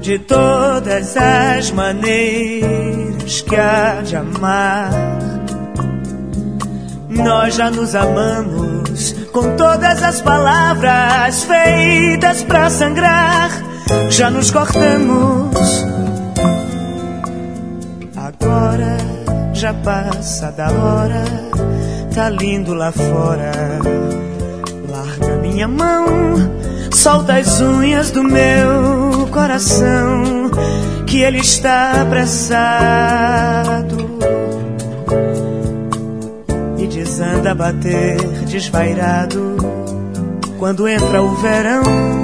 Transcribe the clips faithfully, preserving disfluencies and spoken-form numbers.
De todas as maneiras que há de amar, nós já nos amamos com todas as palavras feitas pra sangrar. Já nos cortamos, agora já passa da hora. Tá lindo lá fora. Larga minha mão, solta as unhas do meu coração, que ele está apressado e desanda a bater desvairado quando entra o verão.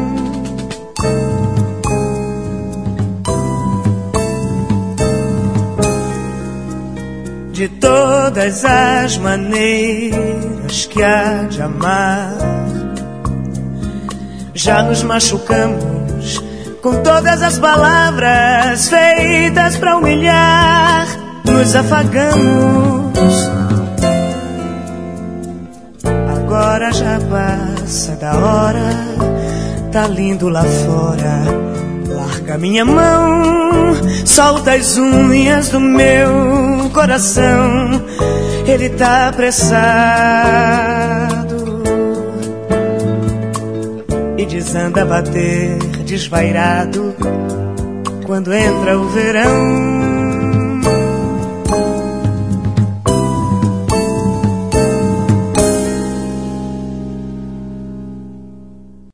De todas as maneiras que há de amar, já nos machucamos com todas as palavras feitas pra humilhar. Nos afagamos, agora já passa da hora. Tá lindo lá fora. Larga minha mão, solta as unhas do meu coração, ele tá apressado e desanda a bater desvairado quando entra o verão.